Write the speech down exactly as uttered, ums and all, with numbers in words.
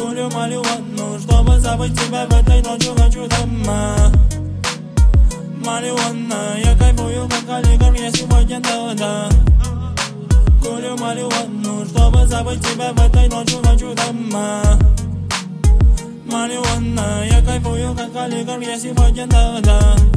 Курю марихуану, чтобы забыть тебя в этой ночью, хочу дома. Марихуана, я кайфую, как олигарх, я сегодня да-да. Курю марихуану, чтобы забыть тебя в этой ночью, хочу дома. Марихуана, я кайфую, как олигарх, я сегодня да-да.